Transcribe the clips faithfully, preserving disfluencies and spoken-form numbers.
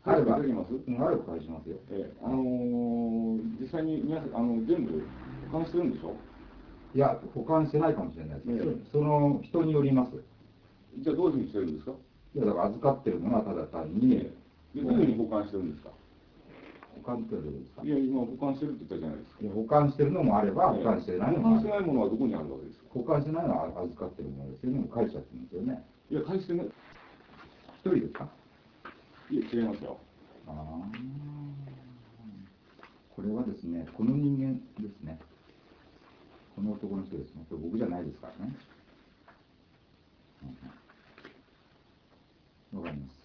あれば、あれいただきます。 ば返しますよ。 えー、あのー、実際に皆さん、あの、全部保管してるんでしょ？ いや、保管してないかもしれないです。 ね、 その人によります。 じゃあどういうふうにしてるんですか？ いや、だから預かってるのはただ単に、 ね、でどういうふうに保管してるんですか？ 保管してるんですか？ いや、今保管してるって言ったじゃないですか。 保管してるのもあれば、保管してないのもある。 保管してないものはどこにあるわけですか？ 保管してないのは預かってるものですよね。返しちゃってるんですよね。 いや、返してない。 一人ですか？ いや、違いますよ。 ああ。これはですね、この人間ですね。この男の人ですね。これ僕じゃないですからね。わ、うん、かります。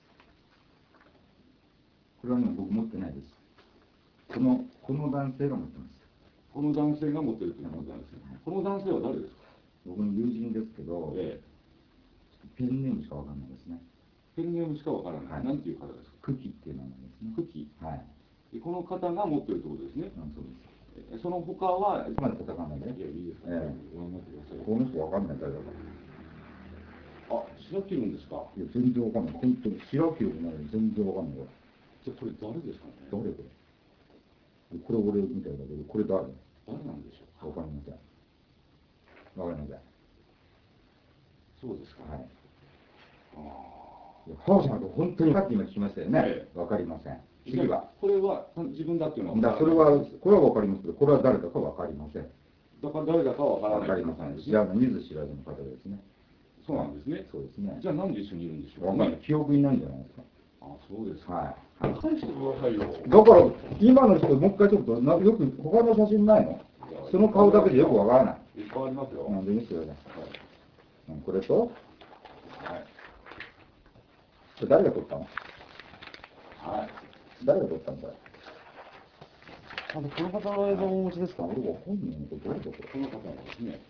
これはね、僕持ってないです。この、この男性が持ってます。 この男性が持ってるということなんですね。この男性は誰ですか？ 僕の友人ですけど、ええ、ペンネームしかわかんないですね。 ペンネームしかわからない。はい、なんていう方ですか？ クキっていう名前ですね。 クキ。 はい。 でこの方が持ってるってことですね。 うん、そうです。 その他は、 まだ叩かないで。 いや、いいですか。 ええ、 ごめんなさい。 この人わかんない誰だか。 あ、白木るんですか？ いや、全然わかんない。本当に白木るないの全然わかんない。 じゃあこれ誰ですかね？ 誰これ？これ俺みたいだけど、これ誰？ 誰なんでしょうか？ わかりません。わかりません。 そうですか。 はい。 ああ。ファーさんと本当にさっき今聞きましたよね。わ、ええ、かりません。次は。 これは自分だっていうのは。 だそれは、これはわかりますけど、これは誰だかわかりません。 だから誰だかわからない。 わかりません。知らない、見ず知らずの方ですね。 そうなんですね。 そうですね。 じゃあなんで一緒にいるんでしょうか、 わかんない。記憶にないんじゃないですか。 あ、そうですか。 はい。 返してくださいよ。 だから、今の人、もう一回ちょっと、なよく、他の写真ないの？その顔だけでよくわからない。 いっぱいありますよ。 なんで見せてください。はい、これと、はい。これ誰が撮ったの？はい。誰が撮ったのこれ？ あの、この方の映像をお持ちですか？ 俺わかんないの。これどういうこと？ この方なんですね。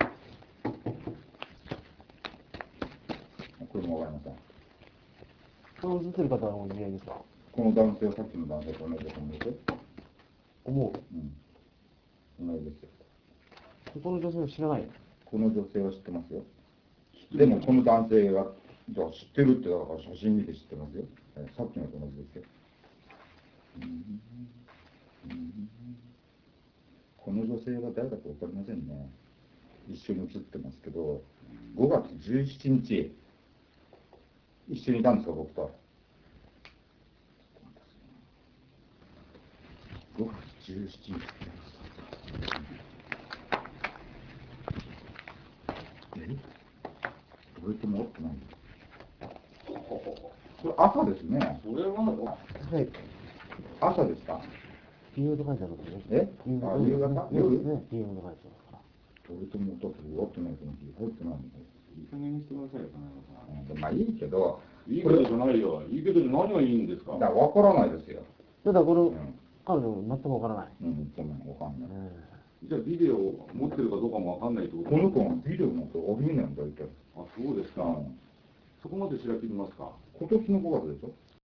これもわかりません。 この映ってる方のお似合いですか？ この男性はさっきの男性と同じだと思うでしょ？ 思う。 うん。同じですよ。 この女性を知らない。 この女性は知ってますよ。でもこの男性は、じゃあ知ってるってだから写真見て知ってますよ。さっきのと同じですよ。うんうん、この女性は誰だか分かりませんね。一緒に写ってますけど、ごがつじゅうしちにち、一緒にいたんですか、僕と。ごがつじゅうしちにち。え覚えてもらってない。これ朝ですね。 それは、はい。 朝ですか？ ピーエムと書いてあるんですね。 えあ、夕方？夜ですね。ピーエムと書いてあるから。 俺ともと終わってないと思って入ってないの。 いい加減にしてくださいよ、金山さん。 まあいいけど。 いいけどじゃないよ。いいけど何がいいんですか？ だから分からないですよ。 ただこの、彼女全くわからない。 うん、ごめん、分かんない。 じゃあビデオを持ってるかどうかもわかんないってこと？ この子がビデオ持っておびねんだいたい。 あ、そうですか。そこまで調べてみますか？ 今年のごがつでしょ？